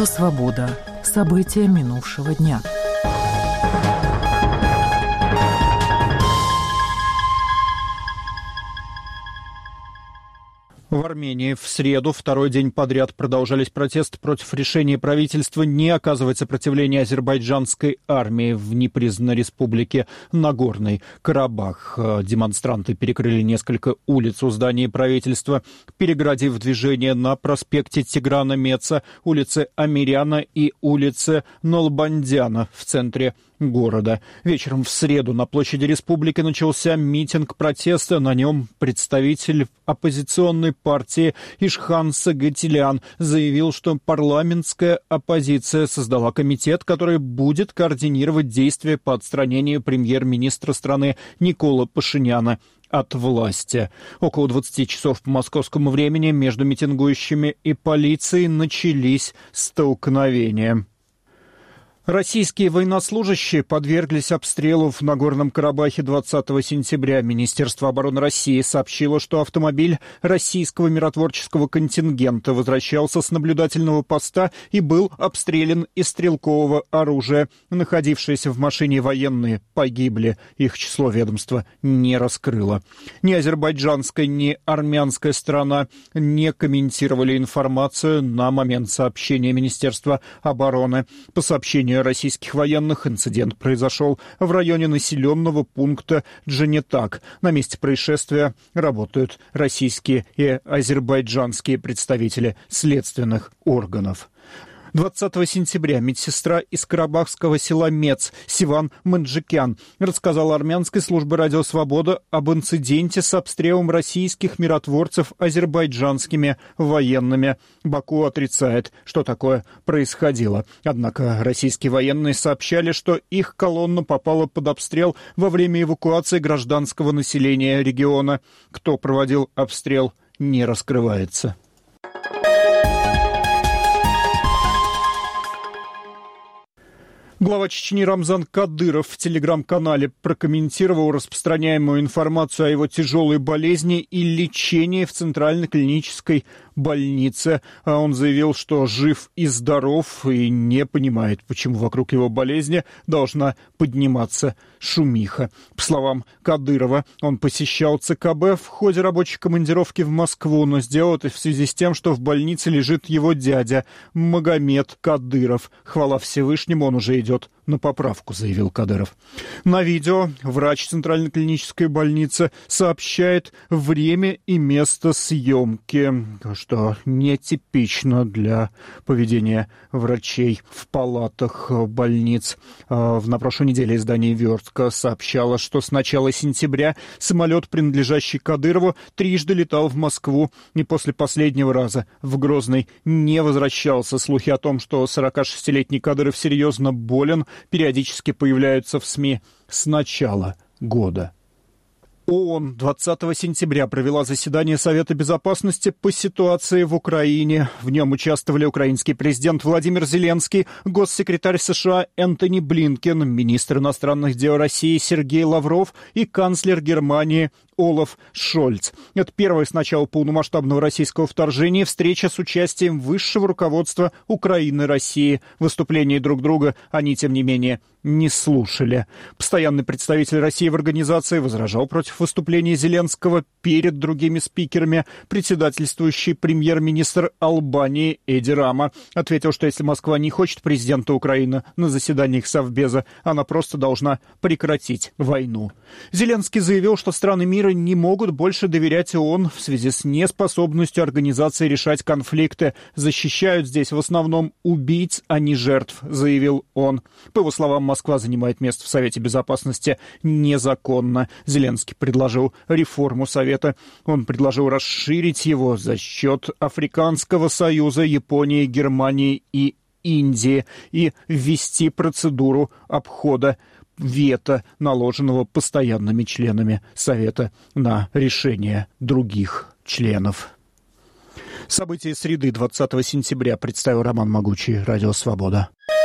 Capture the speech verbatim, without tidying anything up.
Радио «Свобода». События минувшего дня. В Армении в среду, второй день подряд, продолжались протесты против решения правительства не оказывать сопротивление азербайджанской армии в непризнанной республике Нагорный Карабах. Демонстранты перекрыли несколько улиц у здания правительства, переградив движение на проспекте Тиграна Меца, улице Амиряна и улице Нолбандяна в центре города. Вечером в среду на площади республики начался митинг протеста. На нем представитель оппозиционной партии Ишхан Сагатилян заявил, что парламентская оппозиция создала комитет, который будет координировать действия по отстранению премьер-министра страны Никола Пашиняна от власти. Около двадцати часов по московскому времени между митингующими и полицией начались столкновения. Российские военнослужащие подверглись обстрелу в Нагорном Карабахе двадцатого сентября. Министерство обороны России сообщило, что автомобиль российского миротворческого контингента возвращался с наблюдательного поста и был обстрелян из стрелкового оружия. Находившиеся в машине военные погибли. Их число ведомство не раскрыло. Ни азербайджанская, ни армянская сторона не комментировали информацию на момент сообщения Министерства обороны. По сообщению российских военных, инцидент произошел в районе населенного пункта Джанетак. На месте происшествия работают российские и азербайджанские представители следственных органов. двадцатого сентября медсестра из карабахского села Мец Сиван Манджикян рассказала армянской службе «Радио Свобода» об инциденте с обстрелом российских миротворцев азербайджанскими военными. Баку отрицает, что такое происходило. Однако российские военные сообщали, что их колонна попала под обстрел во время эвакуации гражданского населения региона. Кто проводил обстрел, не раскрывается. Глава Чечни Рамзан Кадыров в телеграм-канале прокомментировал распространяемую информацию о его тяжелой болезни и лечении в Центральной клинической больнице. Он заявил, что жив и здоров, и не понимает, почему вокруг его болезни должна подниматься шумиха. По словам Кадырова, он посещал ЦКБ в ходе рабочей командировки в Москву, но сделал это в связи с тем, что в больнице лежит его дядя Магомед Кадыров. Хвала Всевышнему, он уже идет на поправку, заявил Кадыров. На видео врач Центральной клинической больницы сообщает время и место съемки, что нетипично для поведения врачей в палатах больниц. На прошлой неделе издание «Вертка» сообщало, что с начала сентября самолет, принадлежащий Кадырову, трижды летал в Москву и после последнего раза в Грозный не возвращался. Слухи о том, что сорокашестилетний Кадыров серьезно болен, периодически появляются в СМИ с начала года. ООН двадцатого сентября провела заседание Совета Безопасности по ситуации в Украине. В нем участвовали украинский президент Владимир Зеленский, госсекретарь США Энтони Блинкен, министр иностранных дел России Сергей Лавров и канцлер Германии Олаф Шольц. Это первая с начала полномасштабного российского вторжения встреча с участием высшего руководства Украины и России. Выступления друг друга они, тем не менее, не слушали. Постоянный представитель России в организации возражал против выступления Зеленского перед другими спикерами. Председательствующий премьер-министр Албании Эди Рама ответил, что если Москва не хочет президента Украины на заседаниях Совбеза, она просто должна прекратить войну. Зеленский заявил, что страны мира не могут больше доверять ООН в связи с неспособностью организации решать конфликты. Защищают здесь в основном убийц, а не жертв, заявил он. По его словам, Москва занимает место в Совете Безопасности незаконно. Зеленский предложил реформу Совета. Он предложил расширить его за счет Африканского Союза, Японии, Германии и Индии и ввести процедуру обхода вето, наложенного постоянными членами Совета на решение других членов. События среды двадцатого сентября представил Роман Могучий, Радио Свобода.